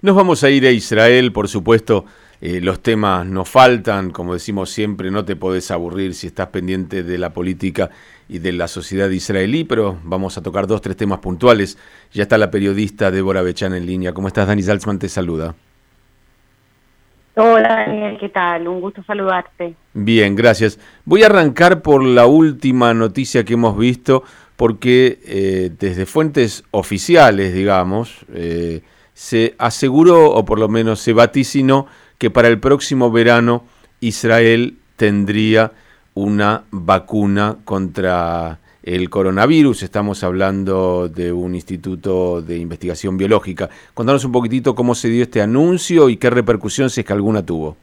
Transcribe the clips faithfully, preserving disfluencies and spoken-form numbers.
Nos vamos a ir a Israel, por supuesto, eh, los temas nos faltan, como decimos siempre, no te podés aburrir si estás pendiente de la política y de la sociedad israelí, pero vamos a tocar dos, tres temas puntuales. Ya está la periodista Débora Bechán en línea. ¿Cómo estás? Dani Salzman te saluda. Hola Daniel, ¿qué tal? Un gusto saludarte. Bien, gracias. Voy a arrancar por la última noticia que hemos visto, porque eh, desde fuentes oficiales, digamos, eh, se aseguró, o por lo menos se vaticinó, que para el próximo verano Israel tendría una vacuna contra el coronavirus. Estamos hablando de un instituto de investigación biológica. Contanos un poquitito cómo se dio este anuncio y qué repercusión, si es que alguna tuvo.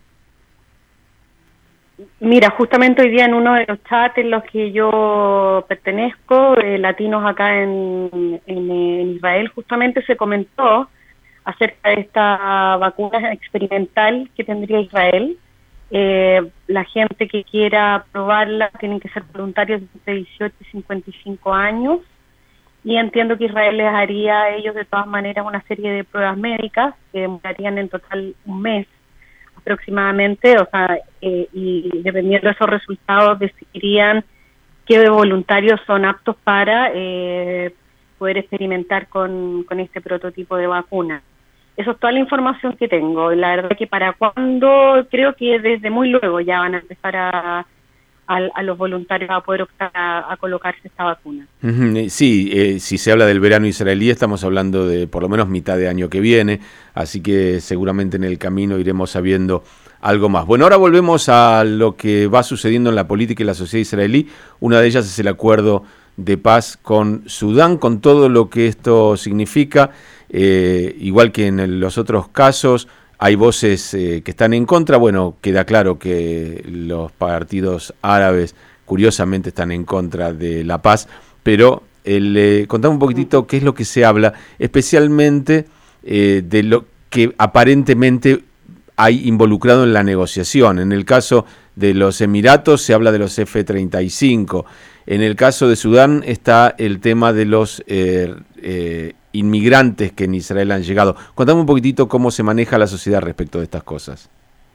Mira, justamente hoy día en uno de los chats en los que yo pertenezco, eh, latinos acá en, en, en Israel, justamente se comentó acerca de esta vacuna experimental que tendría Israel. Eh, la gente que quiera probarla tienen que ser voluntarios de dieciocho y cincuenta y cinco años, y entiendo que Israel les haría a ellos de todas maneras una serie de pruebas médicas que demorarían en total un mes aproximadamente, o sea, eh, y dependiendo de esos resultados decidirían qué voluntarios son aptos para eh, poder experimentar con, con este prototipo de vacuna. Eso es toda la información que tengo. La verdad que para cuando, creo que desde muy luego ya van a empezar a, a, a los voluntarios a poder optar a, a colocarse esta vacuna. Uh-huh. Sí, eh, si se habla del verano israelí estamos hablando de por lo menos mitad de año que viene, así que seguramente en el camino iremos sabiendo algo más. Bueno, ahora volvemos a lo que va sucediendo en la política y la sociedad israelí. Una de ellas es el acuerdo de paz con Sudán, con todo lo que esto significa. Eh, igual que en el, los otros casos, hay voces eh, que están en contra. Bueno, queda claro que los partidos árabes curiosamente están en contra de la paz, pero el, eh, contame un poquitito qué es lo que se habla, especialmente eh, de lo que aparentemente hay involucrado en la negociación. En el caso de los Emiratos se habla de los F treinta y cinco. En el caso de Sudán está el tema de los eh, eh, inmigrantes que en Israel han llegado. Contame un poquitito cómo se maneja la sociedad respecto de estas cosas.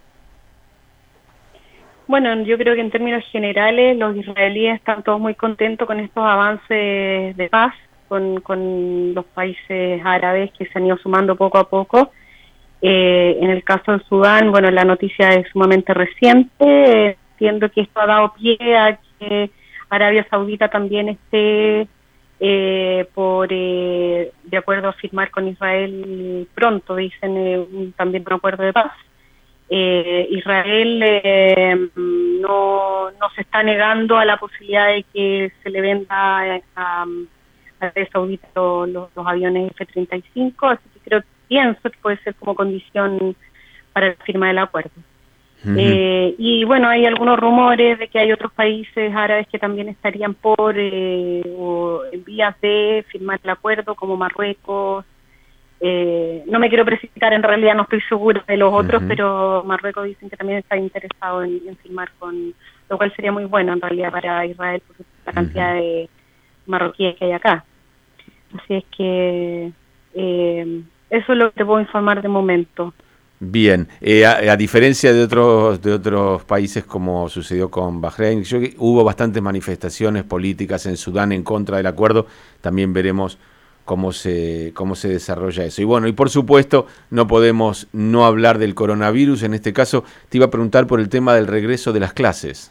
Bueno, yo creo que en términos generales los israelíes están todos muy contentos con estos avances de paz con, con los países árabes que se han ido sumando poco a poco. Eh, en el caso de Sudán, bueno, la noticia es sumamente reciente. Entiendo que esto ha dado pie a que Arabia Saudita también esté eh, por eh, de acuerdo a firmar con Israel pronto, dicen eh, un, también un acuerdo de paz. Eh, Israel eh, no, no se está negando a la posibilidad de que se le venda a, a Arabia Saudita los, los, los aviones F treinta y cinco, así que creo pienso que puede ser como condición para la firma del acuerdo. Uh-huh. Eh, y bueno, hay algunos rumores de que hay otros países árabes que también estarían por eh, o en vías de firmar el acuerdo, como Marruecos. Eh, no me quiero precipitar, en realidad no estoy segura de los otros, uh-huh. pero Marruecos dicen que también está interesado en, en firmar con, lo cual sería muy bueno en realidad para Israel, por la cantidad uh-huh. de marroquíes que hay acá. Así es que eh, eso es lo que te puedo informar de momento. Bien, eh, a, a diferencia de otros de otros países como sucedió con Bahrein, yo, hubo bastantes manifestaciones políticas en Sudán en contra del acuerdo. También veremos cómo se cómo se desarrolla eso. Y bueno, y por supuesto no podemos no hablar del coronavirus. En este caso te iba a preguntar por el tema del regreso de las clases.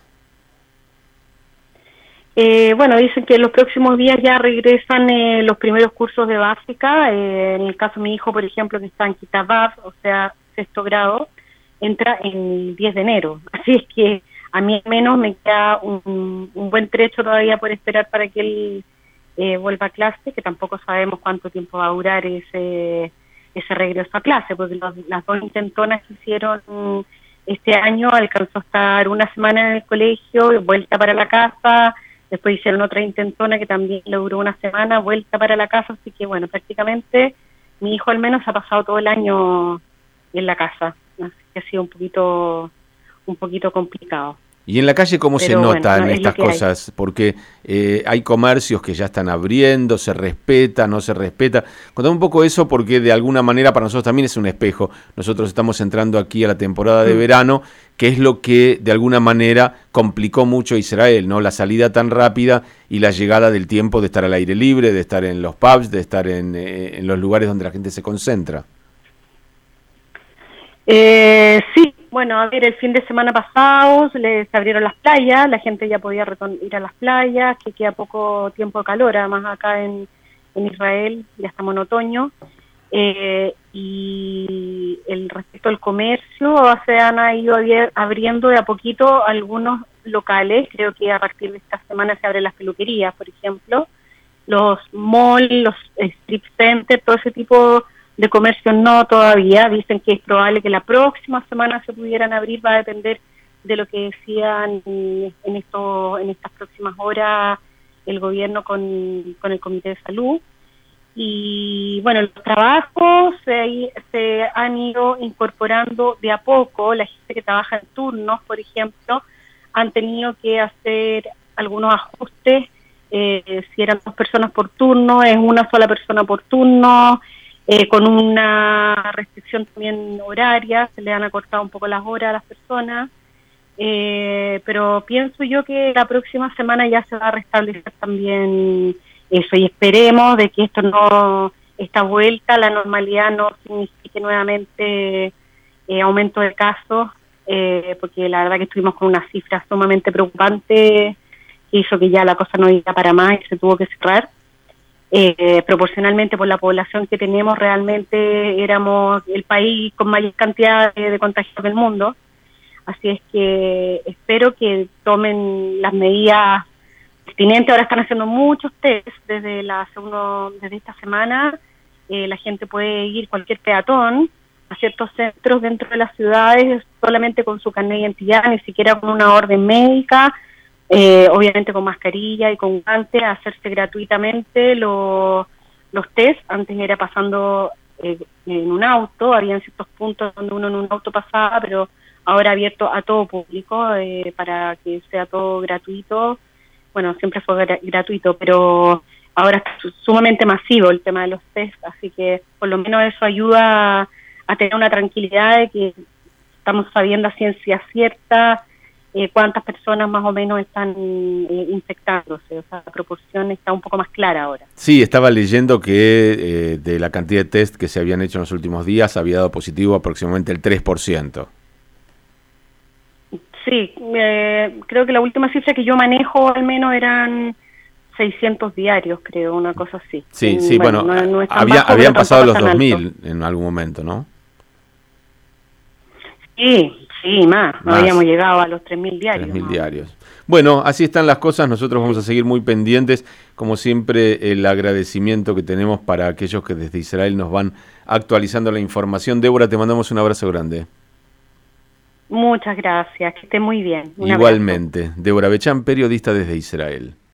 Eh, bueno, dicen que en los próximos días ya regresan eh, los primeros cursos de básica. Eh, en el caso de mi hijo, por ejemplo, que está en Kitabab, o sea, sexto grado, entra en el diez de enero. Así es que a mí al menos me queda un, un buen trecho todavía por esperar para que él eh, vuelva a clase, que tampoco sabemos cuánto tiempo va a durar ese ese regreso a clase, porque los, las dos intentonas que hicieron este año alcanzó a estar una semana en el colegio, vuelta para la casa. Después hicieron otra intentona que también le duró una semana, vuelta para la casa, así que bueno, prácticamente mi hijo al menos ha pasado todo el año en la casa, así que ha sido un poquito un poquito complicado. ¿Y en la calle cómo Pero se notan bueno, estas cosas? Hay. Porque eh, hay comercios que ya están abriendo, se respeta, no se respeta. Contame un poco eso porque de alguna manera para nosotros también es un espejo. Nosotros estamos entrando aquí a la temporada de mm. verano, que es lo que de alguna manera complicó mucho a Israel, ¿no? La salida tan rápida y la llegada del tiempo de estar al aire libre, de estar en los pubs, de estar en, eh, en los lugares donde la gente se concentra. Eh, sí, bueno, a ver, el fin de semana pasado se les abrieron las playas, la gente ya podía ir a las playas, que queda poco tiempo de calor, además acá en, en Israel ya estamos en otoño, eh, y el respecto al comercio se han ido abriendo de a poquito algunos locales, creo que a partir de esta semana se abren las peluquerías, por ejemplo, los malls, los strip centers, todo ese tipo de comercio no todavía, dicen que es probable que la próxima semana se pudieran abrir, va a depender de lo que decían en esto, en estas próximas horas el gobierno con, con el Comité de Salud. Y bueno, los trabajos se, se han ido incorporando de a poco, la gente que trabaja en turnos, por ejemplo, han tenido que hacer algunos ajustes, eh, si eran dos personas por turno, es una sola persona por turno, Eh, con una restricción también horaria, se le han acortado un poco las horas a las personas, eh, pero pienso yo que la próxima semana ya se va a restablecer también eso, y esperemos de que esto no, esta vuelta a la normalidad no signifique nuevamente eh, aumento de casos, eh, porque la verdad que estuvimos con una cifra sumamente preocupante que hizo que ya la cosa no iba para más y se tuvo que cerrar. Eh, proporcionalmente por la población que tenemos, realmente éramos el país con mayor cantidad de, de contagios del mundo, así es que espero que tomen las medidas pertinentes. Ahora están haciendo muchos test desde la segundo, desde esta semana, eh, la gente puede ir, cualquier peatón, a ciertos centros dentro de las ciudades solamente con su carnet de identidad, ni siquiera con una orden médica, Eh, obviamente con mascarilla y con guantes, a hacerse gratuitamente lo, los test. Antes era pasando eh, en un auto, habían ciertos puntos donde uno en un auto pasaba, pero ahora abierto a todo público, eh, para que sea todo gratuito. Bueno, siempre fue gra- gratuito, pero ahora está sumamente masivo el tema de los test, así que por lo menos eso ayuda a, a tener una tranquilidad de que estamos sabiendo a ciencia cierta Eh, cuántas personas más o menos están eh, infectándose, o sea, la proporción está un poco más clara ahora. Sí, estaba leyendo que eh, de la cantidad de test que se habían hecho en los últimos días había dado positivo aproximadamente el tres por ciento. Sí, eh, creo que la última cifra que yo manejo al menos eran seiscientos diarios, creo, una cosa así. Sí, sí, bueno, bueno no, no es había, bajo, habían pasado los dos mil en algún momento, ¿no? Sí, sí, más, no más. Habíamos llegado a los tres mil diarios. tres mil diarios. Bueno, así están las cosas, nosotros vamos a seguir muy pendientes, como siempre el agradecimiento que tenemos para aquellos que desde Israel nos van actualizando la información. Débora, te mandamos un abrazo grande. Muchas gracias, que esté muy bien. Un Igualmente, abrazo. Débora Bechán, periodista desde Israel.